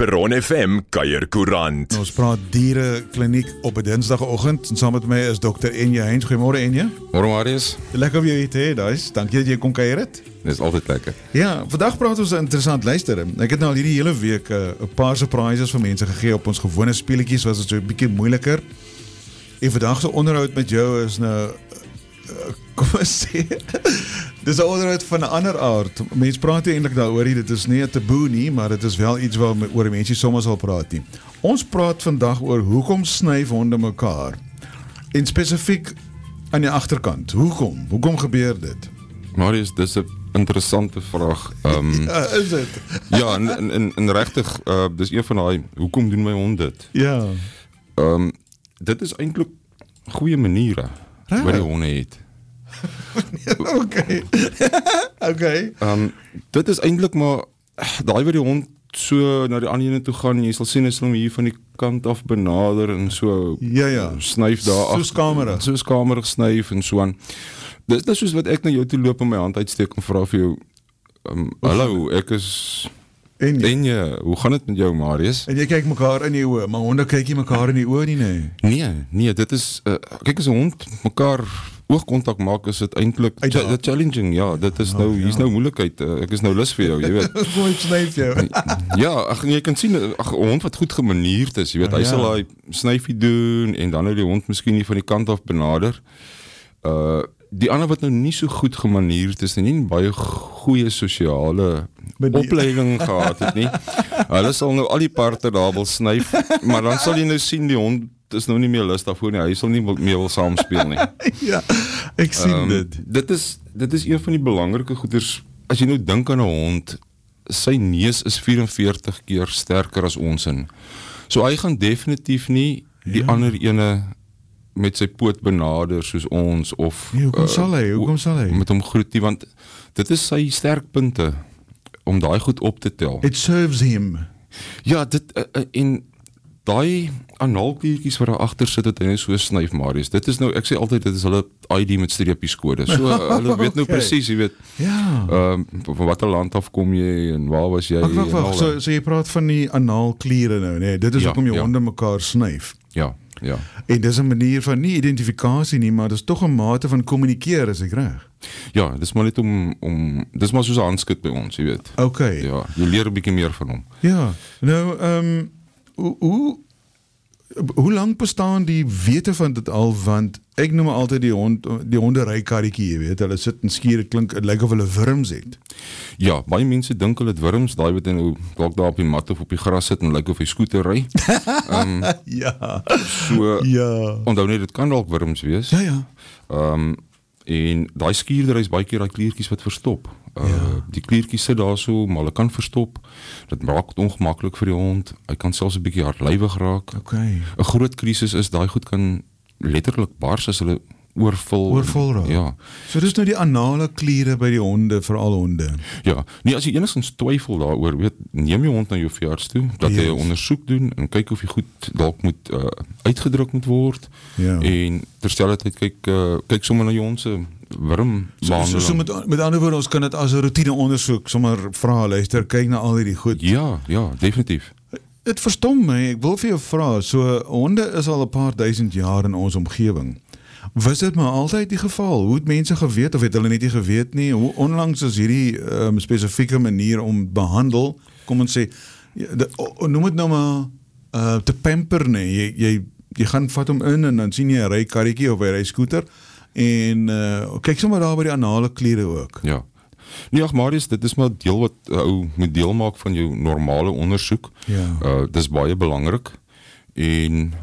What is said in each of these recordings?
Peron FM Kuierkoerant. Ons praat dierekliniek op 'n Dinsdagoggend en saam met my is Dr. Enje Heinz. Goeiemôre Enje. Môre Marius. Lekker om jou hier te hê, daai. Dankie dat jy kom kuier het. Dit is altyd lekker. Ja, vandag praat ons interessant. Luister, ek het nou al hierdie hele week 'n paar surprises vir mense gegee op ons gewone speletjies, was dit so 'n bietjie moeiliker. En vandag se onderhoud met jou is nou kom ons sê, dis 'n onderhoud van 'n ander aard. Mense praat eintlik daaroor, dit is nie 'n taboe nie, maar dit is wel iets waaroor mense soms al praat nie. Ons praat vandag oor hoekom snyf honde mekaar. En spesifiek aan die agterkant. Hoekom gebeur dit? Marius, dis 'n interessante vraag. Ja, is dit? Ja, en regtig, dis een van daai, hoekom doen my hond dit? Ja. Dit is eintlik goeie maniere wat die honde het. Okay. Dit is eintlik maar daai wat die hond so na die ander ene toe gaan en jy sal sien as hom hier van die kant af benader en so Ja. snyf daar af. Soos kamerig snyf en so aan. Dis nou soos wat ek na jou toe loop en my hand uitsteek en vra vir jou, hallo, ek is Enje, hoe gaan dit met jou, Marius? En jy kyk mekaar in die oë, maar honde kyk nie mekaar in die oë nie. Nee, dit is, kyk as 'n hond mekaar oogkontak maak, is dit eintlik challenging, ja, dit is nou, hier's nou moeilikheid, ek is nou lus vir jou, jy weet. Mooi snyf jou. Ja, jy kan sien, 'n hond wat goed gemanierd is, jy weet, hy sal daai snyfie doen, en dan nou die hond miskien nie van die kant af benader. Die ander wat nou nie so goed gemanierd is, nie baie goeie sosiale opleiding gehad het nie. Hulle sal nou al die parte daar wil snyf, maar dan sal jy nou sien die hond is nou nie meer lus daarvoor nie, hy sal nie meer wil saamspeel nie. Ja, ek sien dit. Dit is een van die belangrike goeders, as jy nou dink aan 'n hond, sy neus is 44 keer sterker as ons in. So hy gaan definitief nie die ander ene met sy poot benader soos ons, of Hoekom sal hy? met hom groet nie, want dit is sy sterkpunte om daai goed op te tel. It serves him. Ja, en daai analkliertjies wat daar agter sit, het hy nou so snyf, Marius. Dit is nou, ek sê altyd, dit is hulle ID met streepies kode. So hulle weet nou presies, jy weet. Ja. Van watter land af kom jy en waar was jy? Wag, so jy praat van die analkliere nou, nee. Dit is hoekom jy honde mekaar snyf. Ja. En dis 'n manier van nie identifikasie nie, maar dis tog 'n mate van kommunikeer, is ek reg? Ja, dis maar net om dis maar soos 'n handskit by ons, jy weet. Okay. Ja, jy leer 'n bietjie meer van hom. Ja. Nou, hoe lank bestaan die wete van dit al, want ek noem altyd die honde rykarretjie, jy weet, hulle sit en skiere klink, het lyk of hulle wurms het. Ja, baie mense dink hulle het wurms, daai wat nou dalk daar op die mat of op die gras sit en lyk of hy skooter ry. Ja. So, Ja. onthou net, dit kan dalk wurms wees. Ja. En daai skierdery is baie keer daai kliertjies wat verstop. Die kliertjies sit daar so, maar hulle kan verstop. Dit maak dit ongemaklik vir die hond. Hy kan selfs 'n bietjie hardlywig raak. Okay. 'n Groot krisis is daai goed kan letterlik bars as hulle oorvol raak. Ja. So dis nou die anale kliere by die honde, vir al honde. Ja, nee, as jy enigstens twyfel daaroor, weet, neem jou hond na jou veearts toe, dat hy 'n ondersoek doen en kyk of die goed dalk moet uitgedruk moet word. Ja. En terselfdertyd kyk sommer na jou hond se wurmbehandeling. So met ander woorde, ons kan dit as 'n roetine ondersoek sommer vra, luister, kyk na al hierdie goed. Ja, definitief. Dit verstom my, ek wil vir jou vra, so honde is al 'n paar duisend jaar in ons omgewing. Was dit maar altyd die geval? Hoe het mense geweet, of het hulle net nie geweet nie? Hoe onlangs is hierdie spesifieke manier om behandel, kom ons sê, noem het nou maar te pamper, nee, jy gaan vat hom in en dan sien jy 'n rykarretjie of 'n ryskooter en kyk sommer daar by die anale kliere ook. Ja. Nee, Marius, dit is maar deel wat ou moet deel maak van jou normale ondersoek. Ja. Dis baie belangrik en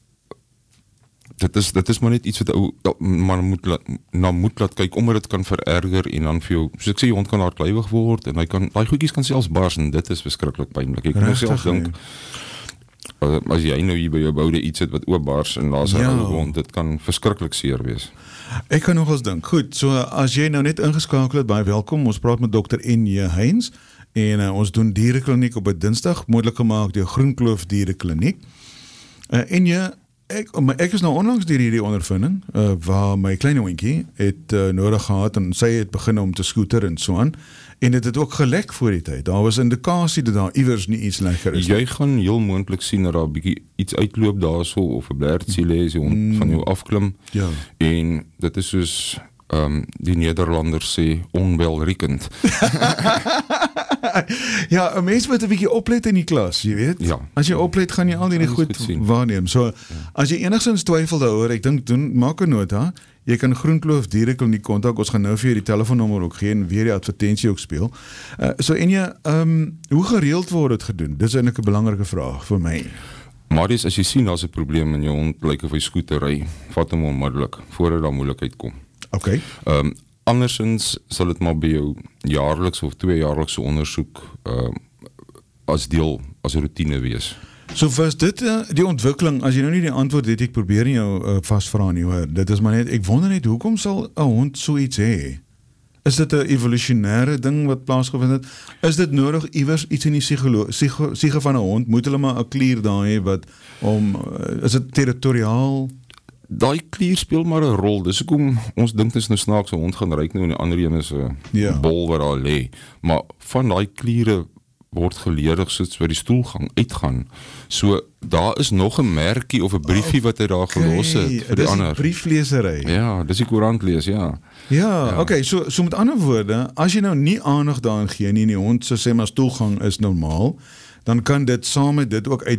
dit is maar net iets wat ou maar moet laat kyk, omdat dit kan vererger en dan vir jou, soos ek sê, jou hond kan hardlywig word en daai goedjies kan selfs bars en dit is verskriklik pynlik. Ek kan self dink, as jy nou hier by jou boude iets het wat oopbars en daar's 'n ou hond, dit kan verskriklik seer wees. Ek kan nog eens dink. Goed, so as jy nou net ingeskakel het, baie welkom. Ons praat met Dr. Enje Heinz en ons doen dierekliniek op 'n Dinsdag, moontlik gemaak deur Groenkloof Dierekliniek. Enje, ek is nou onlangs deur hierdie ondervinding, waar my klein hondjie het nodig gehad, en sy het begin om te skooter en so aan, en dit het ook gelek voor die tyd. Daar was indikasie dat daar iewers nie iets lekker is. Jy gaan heel moontlik sien dat daar 'n bietjie iets uitloop daarso, of 'n blertjie lê, as die hond van jou afklim, Ja. en dit is soos die Nederlanders sê, onwelriekend. Ja, 'n mens moet 'n bietjie oplet in die klas, jy weet. Ja. As jy oplet, gaan jy al hierdie Alles goed goed sien. waarneem. So, as jy enigstens twyfel daaroor, ek dink maak 'n nota. Jy kan Groenkloof Dierekliniek kontak. Ons gaan nou vir jou die telefoonnommer ook gee en weer die advertensie ook speel. Hoe gereeld word dit gedoen? Dis eintlik 'n belangrike vraag vir my. Maar as jy sien daar's 'n probleem en jou hond lyk of hy skooter ry, vat hom onmiddellik voordat daar moeilikheid kom. Okay. Andersins sal dit maar by jou jaarliks of 2-jaarlikse ondersoek as 'n routine wees. So was dit die ontwikkeling, as jy nou nie die antwoord het, ek probeer nie jou vasvra nie, hoor. Dit is maar net, ek wonder net, hoekom sal 'n hond so iets hê? Is dit 'n evolusionêre ding wat plaasgevind het? Is dit nodig iewers iets in die siege van 'n hond? Moet hulle maar 'n klier daar hê wat is dit territoriaal? Daai klier speel maar 'n rol. Dis hoekom ons dink dit is nou snaaks 'n hond gaan ryk nou en die ander een is 'n bol wat daar lê. Maar van daai kliere word gelerig soos by die stoelgang uitgaan. So daar is nog 'n merkie of 'n briefie wat hy daar gelos het vir die ander. Dis brieflesery. Ja, dis die koerant lees, ja. Ja, okay, so met ander woorde, as jy nou nie aandag daaraan gee nie, en die hond se sê maar stoelgang is normaal, dan kan dit saam met dit ook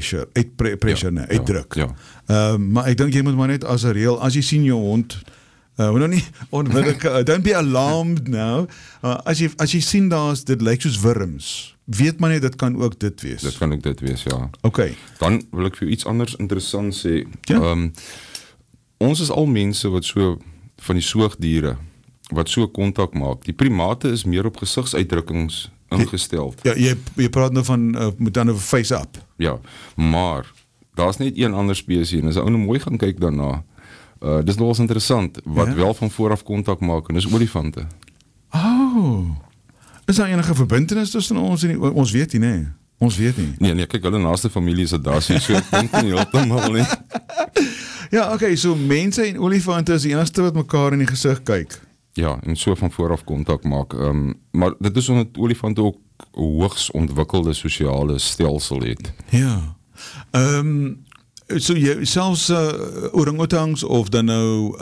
uitdruk. Ja. Maar ek dink jy moet maar net as 'n reël, as jy sien jou hond, nou nie onmiddellik, don't be alarmed now. As jy sien dit lyk soos wurms, weet maar net dit kan ook dit wees. Dit kan ook dit wees, ja. Okay. Dan wil ek vir jou iets anders interessant sê. Ja. Ons is al mense wat so van die soogdiere wat so kontak maak. Die primate is meer op gesigsuitdrukkings ingestel. Ja, jy praat nou van moet dan 'n face up. Ja, maar daar's net een ander spesies en as 'n ou nou mooi gaan kyk daarna, dis nogals interessant wat wel van vooraf kontak maak en dis olifante. Oh. Is daar enige verbintenis tussen ons en ons weet nie, nee. Ons weet nie. Nee, kyk, hulle naaste familie is dit daar, so ek dink nie heeltemal nie. Ja, okay, so mense en olifante is die enigste wat mekaar in die gesig kyk. Ja, en so van vooraf kontak maak. Maar dit is omdat olifante ook hoogs ontwikkelde sosiale stelsel het. Ja. So jy selfs orangutangs of dan nou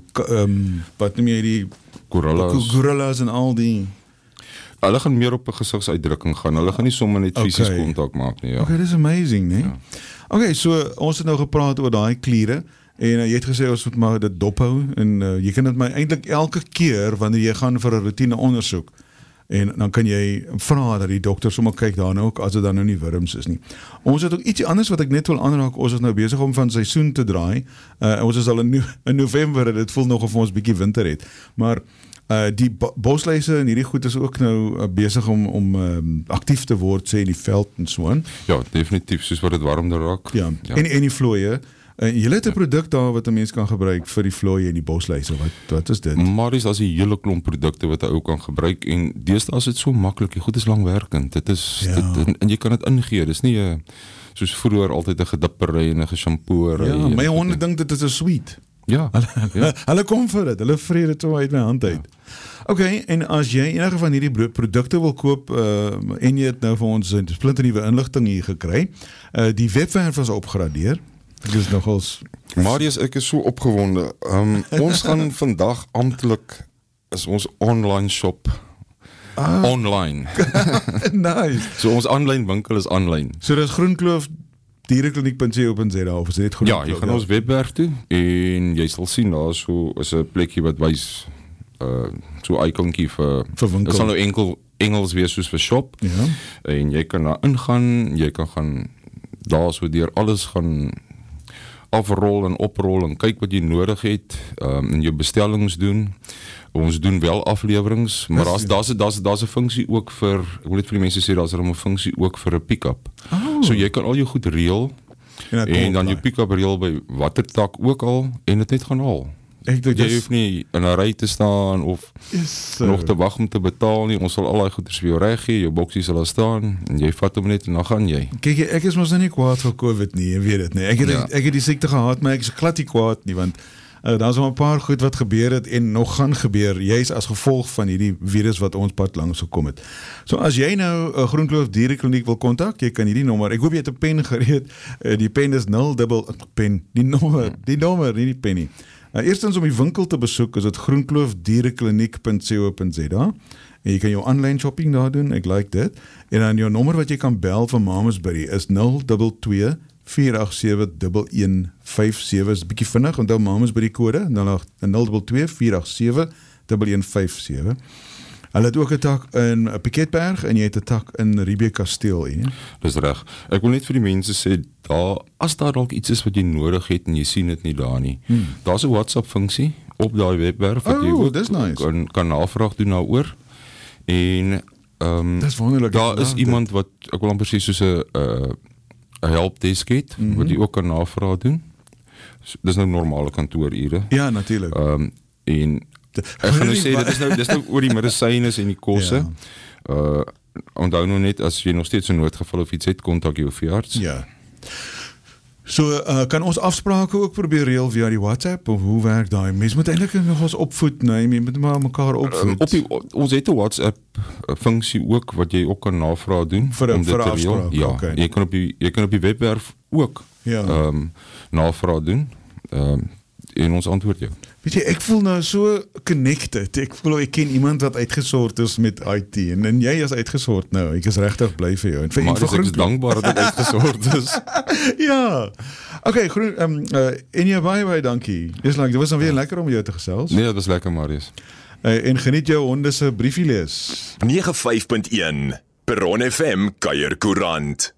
wat noem jy die gorillas en al die. Hulle gaan meer op 'n gesigsuitdrukking gaan. Hulle gaan nie sommer net fisies kontak maak nie, ja. Okay, dis amazing, né? Ja. Okay, so ons het nou gepraat oor daai kliere en jy het gesê ons moet maar dit dophou en jy kan dit maar eintlik elke keer wanneer jy gaan vir 'n roetine ondersoek en dan kan jy vra dat die dokter sommer kyk daarna ook as dit dan nou nie wurms is nie. Ons het ook ietsie anders wat ek net wil aanraak. Ons is nou besig om van seisoen te draai. Ons is al in November en dit voel nog of ons bietjie winter het. Maar die bosluise en hierdie goed is ook nou besig om aktief te word, sê in die veld en so aan. Ja, definitief, soos wat dit warmer raak. Ja. En die vlooie. Jy het 'n produk daar wat 'n mens kan gebruik vir die vlooie en die bosluise. Wat is dit? Maar daar's 'n hele klomp produkte wat jy ook kan gebruik en deesdae is dit so maklik. Die goed is langwerkend. Dit is en jy kan dit ingee. Dis nie soos vroeër altyd 'n gedippery en 'n geshampoery. Ja, my honde dink dit is 'n sweet. Ja. Hulle kom vir dit. Hulle vrede dit so uit my hand uit. Ja. Okay, en as jy enige van hierdie produkte wil koop en jy het nou vir ons 'n splinternuwe inligting hier gekry, die webwerf is opgradeer. Ek is nogals Marius, ek is so opgewonde. Ons gaan vandag amptelik is ons online shop online. Nice. So ons aanlyn winkel is aanlyn. So dis Groenkloof Dierekliniek.co.za of is dit goed? Ja, jy gaan ons webwerf toe en jy sal sien daar so is 'n plekjie wat wys so ikonkie vir winkel. Dit sal nou Engels wees soos vir shop. Ja. En jy kan daar ingaan, jy kan gaan daar so deur alles gaan afrol en oprol en kyk wat jy nodig het en jou bestellings doen. Ons doen wel aflewerings, maar daar's 'n funksie ook vir, ek wil net vir die mense sê daar's 'n funksie ook vir 'n pick-up. Oh. So jy kan al jou goed reël en dan jou pick-up reël by watter tak ook al en dit net gaan haal. Ek dink Jy hoef nie in 'n ry te staan of is nog te wag om te betaal nie. Ons sal al daai goeders vir jou reg gee, jou boksie sal daar staan en jy vat hom net en dan gaan jy. Kyk, ek is mos nou nie kwaad vir COVID nie, jy weet dit nie. Ek het die siekte gehad, maar ek is glad nie kwaad nie, want daar is al 'n paar goed wat gebeur het en nog gaan gebeur, juis as gevolg van hierdie virus wat ons pad langs gekom het. So as jy nou 'n Groenkloof Dierekliniek wil kontak, jy kan hierdie nommer, ek hoop jy het 'n pen gereed, die pen is 0 die nommer, nie die pen nie. Eerstens om die winkel te besoek is dit groenkloofdierekliniek.co.za en jy kan jou online shopping daar doen, ek like dit. En dan jou nommer wat jy kan bel vir Mamasbury is 022 487-1157, is 'n bietjie vinnig, onthou Mamasbury kode 022 487-1157. Hulle het ook 'n tak in Piketberg en jy het 'n tak in Riebeekasteel hier. Dis reg. Ek wil net vir die mense sê, as daar dalk iets is wat jy nodig het en jy sien dit nie daar nie. Daar's 'n WhatsApp funksie op daai webwerf wat jy ook kan navraag doen daaroor. En dis wonderlik. Daar is iemand wat ek wil amper sê soos 'n helpdesk het wat jy ook kan navraag doen. So, dis nou normale kantoorure. Ja, natuurlik. En ek gaan nou sê, dit is nou oor die medisyne en die kosse. Onthou nou net, as jy nog steeds 'n noodgeval of iets het, kontak jou veearts. Ja. So, kan ons afsprake ook probeer reël via die WhatsApp, of hoe werk daai? Mens moet eintlik nog ons opvoed, nee, jy moet maar mekaar opvoed. Ons het 'n WhatsApp funksie ook, wat jy ook kan navraag doen. Vir 'n afspraak, ja, okay. Jy kan op die webwerf ook navraag doen. En ons antwoord jou. Weet jy, ek voel nou so connected. Ek voel ek ken iemand wat uitgesort is met IT en jy is uitgesort nou. Ek is regtig bly vir jou. En maar ek is dankbaar dat ek uitgesort is. Ja. Okay, en jou baie dankie. Dis dit was dan weer lekker om jou te gesels. Nee, dit was lekker, Marius. En geniet jou honde se briefie lees. 95.1 Bron FM Kuierkoerant.